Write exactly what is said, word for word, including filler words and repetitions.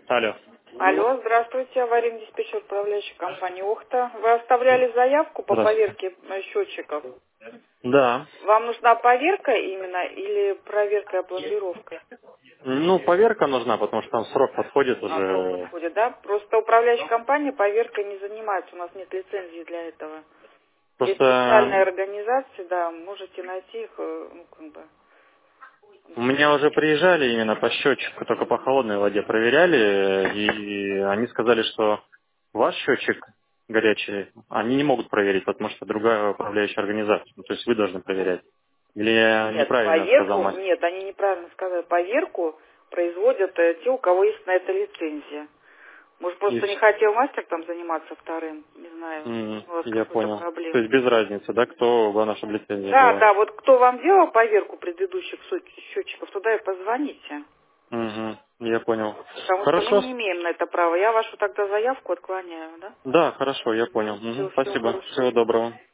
Алло. Алло, здравствуйте, аварийный диспетчер управляющей компании «Охта». Вы оставляли заявку по Здравствуйте. поверке э, счетчиков. Да. Вам нужна поверка именно или проверка и опломбировка? Ну, поверка нужна, потому что там срок подходит А срок уже. подходит, да? Просто управляющая компания поверкой не занимается, у нас нет лицензии для этого. Есть специальные Просто организации, да, можете найти их, э, ну, как бы. у меня уже приезжали именно по счетчику, только по холодной воде проверяли, и они сказали, что ваш счетчик горячий, они не могут проверить, потому что другая управляющая организация. Ну, то есть вы должны проверять. Или я Нет, неправильно сказал, поверку, мастер? нет, они неправильно сказали. Поверку производят э, те, у кого есть на это лицензия. Может, И просто не вс- хотел мастер там заниматься вторым, не знаю, М, у вас я какой-то понял. То проблемы. есть без разницы, да, кто главное, чтобы лицензия Да, была. да, вот кто вам делал поверку предыдущих сот- счетчиков, туда и позвоните. Угу, я понял. Потому что мы Хорошо. не имеем на это права. Я вашу тогда заявку отклоняю, да? Да, хорошо, я понял. Мгм, Все, всего спасибо. хорошего. Всего доброго.